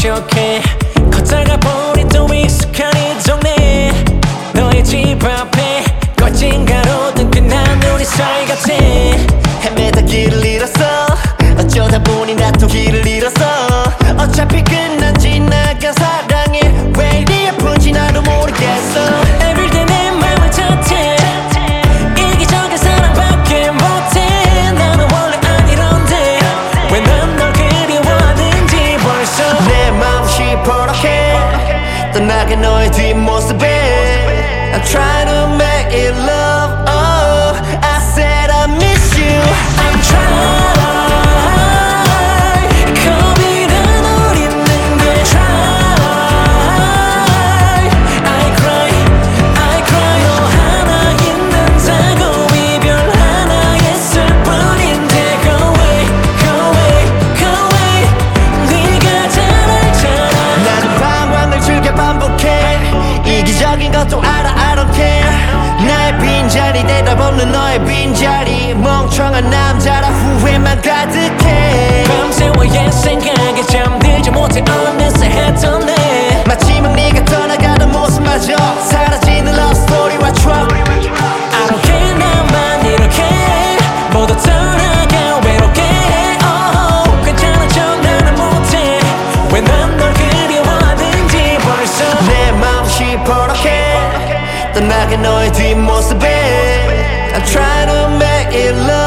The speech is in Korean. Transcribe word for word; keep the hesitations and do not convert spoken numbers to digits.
부족해 걷다가 보니 또 익숙한 이 동네 너의 집 앞에 거친 가로등 끝난 우리 사이 같아 헤매다 길을 잃었어 어쩌다 보니 나 또 길을 잃었어 어차피 끝난 지나간 사랑이 왜 이리 아픈지 나도 모르겠어 Everyday 내 맘을 탓해 이기적인 사랑밖에 못해 나는 원래 아니런데 왜 난 널 그리워하는지 벌써 내 마음 시퍼렇게 떠나게 너의 뒷모습에 I'm trying to make it love oh I said I miss you I'm trying 겁이란 널 잊는 게 try I cry I cry 너 하나 있는다고 이별 하나 있을 뿐인데 Go away go away go away 네가 잘 알잖아 나는 방황을 즐겨 반복해 이기적인 것도 알아 I don't care 나의 빈자리 대답 없는 너의 빈자리 멍청한 남자라 후회만 가득해 밤새워 옛 생각에 잠들지 못해 어느새 했던 내 마지막 네가 떠나가던 모습마저 사라지는 love story와 추억 I don't care 나만 이렇게 모두 떠나가 외롭게 oh, 괜찮은 척 나는 못해 왜 난 널 그리워하는지 벌써 내 마음 시퍼렇게 떠나간 너의 뒷모습에 I'm trying to make it love